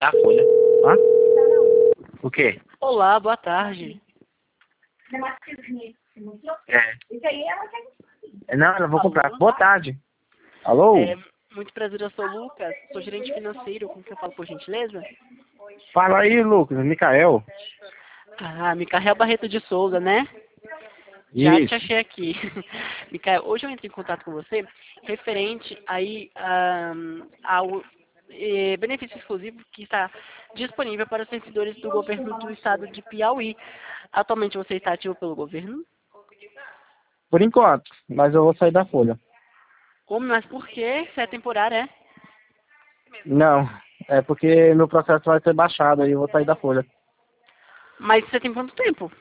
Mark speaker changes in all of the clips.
Speaker 1: Da Folha. Hã? O quê?
Speaker 2: Olá, boa tarde.
Speaker 1: Não, eu vou comprar.
Speaker 2: Alô?
Speaker 1: Boa tarde. Alô?
Speaker 2: É, muito prazer, eu sou o Lucas, sou gerente financeiro, com quem eu falo, por gentileza?
Speaker 1: Fala aí, Lucas. Micael.
Speaker 2: Ah, Micael Barreto de Souza, né? Já te
Speaker 1: Isso.
Speaker 2: achei aqui. Micael, hoje eu entro em contato com você referente aí ao benefício exclusivo que está disponível para os servidores do governo do estado de Piauí. Atualmente você está ativo pelo governo?
Speaker 1: Por enquanto. Mas eu vou sair da Folha.
Speaker 2: Como, mas por quê? Se é temporário, é?
Speaker 1: Não. É porque meu processo vai ser baixado aí eu vou sair da Folha.
Speaker 2: Mas você tem quanto tempo?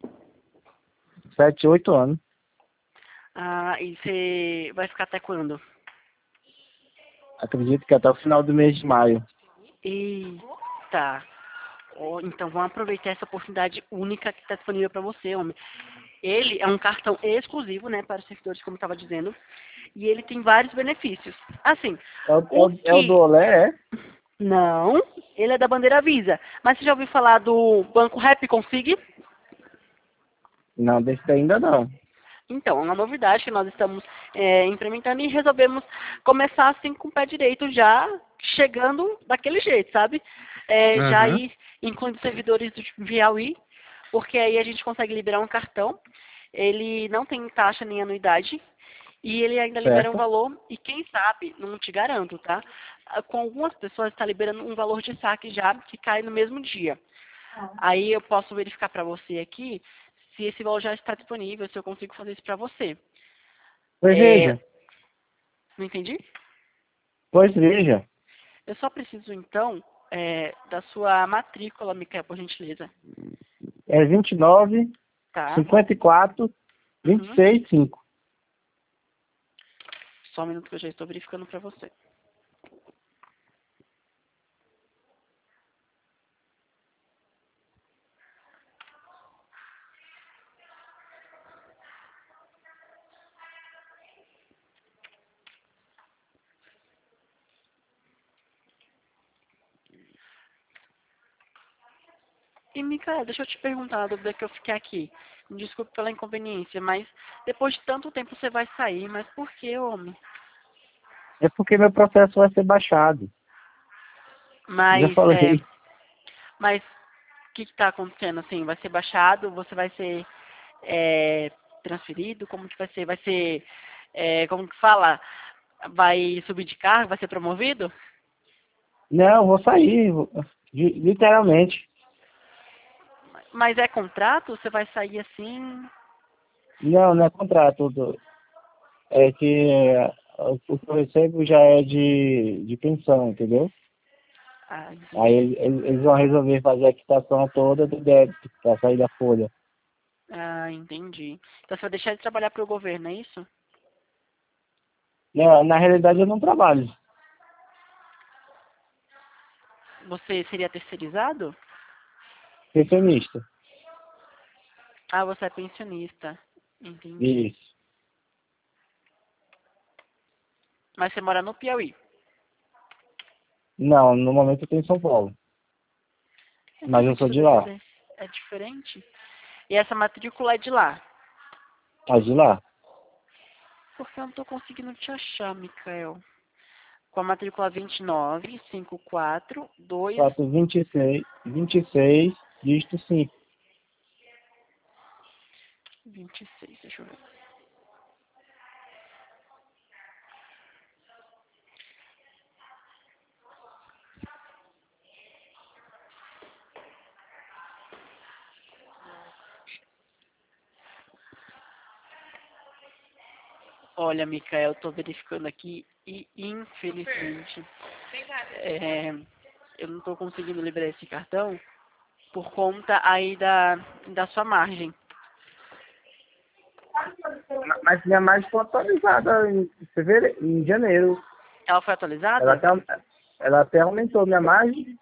Speaker 1: 7, 8 anos.
Speaker 2: Ah, e você vai ficar até quando?
Speaker 1: Acredito que até o final do mês de maio.
Speaker 2: Eita. Ó, então vamos aproveitar essa oportunidade única que está disponível para você, homem. Ele é um cartão exclusivo, né, para os servidores, como eu estava dizendo, e ele tem vários benefícios. Assim, o
Speaker 1: É o do
Speaker 2: que...
Speaker 1: Olé, é?
Speaker 2: Não, ele é da bandeira Visa. Mas você já ouviu falar do Banco Rap Consig?
Speaker 1: Não, desse ainda não.
Speaker 2: Então, é uma novidade que nós estamos implementando e resolvemos começar assim com o pé direito já, chegando daquele jeito, sabe? Já
Speaker 1: Uhum.
Speaker 2: aí incluindo servidores do Piauí, porque aí a gente consegue liberar um cartão, ele não tem taxa nem anuidade, e ele ainda libera um
Speaker 1: Certo.
Speaker 2: valor, e quem sabe, não te garanto, tá? Com algumas pessoas está liberando um valor de saque já, que cai no mesmo dia. Aí eu posso verificar para você aqui se esse valor já está disponível, se eu consigo fazer isso para você.
Speaker 1: Pois
Speaker 2: É,
Speaker 1: veja.
Speaker 2: não entendi?
Speaker 1: Pois veja.
Speaker 2: Eu só preciso, então, da sua matrícula, Micael, por gentileza.
Speaker 1: É 29,
Speaker 2: Tá?
Speaker 1: 54,
Speaker 2: Uhum.
Speaker 1: 26, 5.
Speaker 2: Só um minuto que eu já estou verificando para você. E, Micael, deixa eu te perguntar a dúvida que eu fiquei aqui. Me desculpe pela inconveniência, mas depois de tanto tempo você vai sair, mas por que, homem?
Speaker 1: É porque meu processo vai ser baixado. Já
Speaker 2: Mas,
Speaker 1: falei.
Speaker 2: mas o que está acontecendo, assim? Vai ser baixado? Você vai ser transferido? Como que vai ser? Vai ser, como que fala? Vai subir de cargo? Vai ser promovido?
Speaker 1: Não, vou sair. Literalmente.
Speaker 2: Mas é contrato? Você vai sair assim?
Speaker 1: Não, não é contrato. É que o que eu recebo já é de pensão, entendeu?
Speaker 2: Ah,
Speaker 1: Aí
Speaker 2: entendi.
Speaker 1: eles vão resolver fazer a quitação toda do débito para sair da folha.
Speaker 2: Ah, entendi. Então você vai deixar de trabalhar para o governo, é isso?
Speaker 1: Não, na realidade eu não trabalho.
Speaker 2: Você seria terceirizado?
Speaker 1: Pensionista.
Speaker 2: Ah, você é pensionista. Entendi.
Speaker 1: Isso.
Speaker 2: Mas você mora no Piauí.
Speaker 1: Não, no momento eu estou em São Paulo.
Speaker 2: Então
Speaker 1: Mas
Speaker 2: por
Speaker 1: eu
Speaker 2: que
Speaker 1: sou
Speaker 2: seu
Speaker 1: de lá.
Speaker 2: DDD é diferente? E essa matrícula é de lá?
Speaker 1: Tá de lá.
Speaker 2: Porque eu não tô conseguindo te achar, Mikael. Com a matrícula 29542
Speaker 1: Fato 26, dígito 5.
Speaker 2: 26, deixa eu ver. Olha, Mikael, eu tô verificando aqui e infelizmente é, eu não tô conseguindo liberar esse cartão por conta aí da sua margem.
Speaker 1: Mas minha margem foi atualizada em fevereiro, em janeiro.
Speaker 2: Ela foi
Speaker 1: Ela
Speaker 2: atualizada?
Speaker 1: até, ela até aumentou minha margem.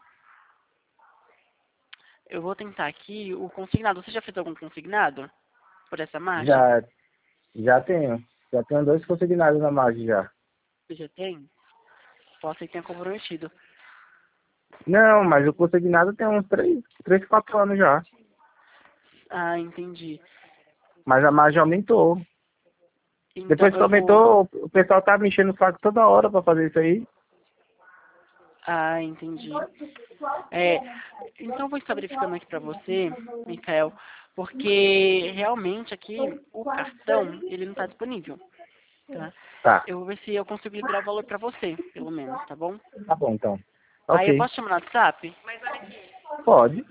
Speaker 2: Eu vou tentar aqui o consignado. Você já fez algum consignado por essa margem?
Speaker 1: Já, já tenho. Já tenho 2 consignados na margem já.
Speaker 2: Você já tem? Posso ser que tenha comprometido.
Speaker 1: Não, mas o consignado tem uns 4 anos já.
Speaker 2: Ah, entendi.
Speaker 1: Mas a margem aumentou.
Speaker 2: Então
Speaker 1: Depois que
Speaker 2: eu vou.
Speaker 1: aumentou, o pessoal tá me enchendo o saco toda hora pra fazer isso aí.
Speaker 2: Ah, entendi. É, então eu vou estar verificando aqui para você, Michael, porque realmente aqui o cartão ele não está disponível, tá?
Speaker 1: Tá,
Speaker 2: Eu vou ver se eu consigo liberar o valor para você, pelo menos, tá bom?
Speaker 1: tá bom então.
Speaker 2: Aí eu
Speaker 1: Ok,
Speaker 2: posso chamar no WhatsApp?
Speaker 1: pode.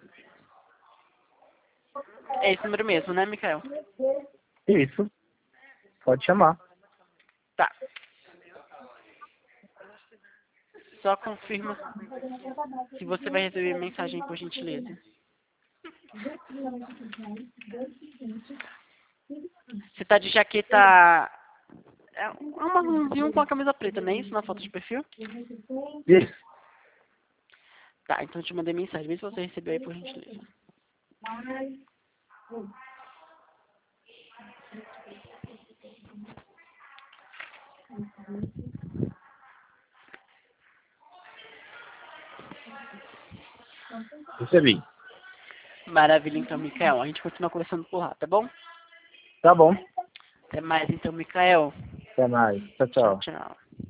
Speaker 2: É esse número mesmo, né, Michael?
Speaker 1: Isso, pode chamar.
Speaker 2: Tá. Só confirma se você vai receber mensagem por gentileza. Você tá de jaqueta. É um marronzinho com a camisa preta, não é isso? Na foto de perfil?
Speaker 1: Isso.
Speaker 2: Tá, então eu te mandei mensagem. Vê se você recebeu aí por gentileza.
Speaker 1: Recebi.
Speaker 2: Maravilha, então, Micael. A gente continua conversando por lá, tá bom?
Speaker 1: Tá bom.
Speaker 2: Até mais, então, Micael.
Speaker 1: Até mais. Tchau,
Speaker 2: Tchau,
Speaker 1: tchau.
Speaker 2: tchau.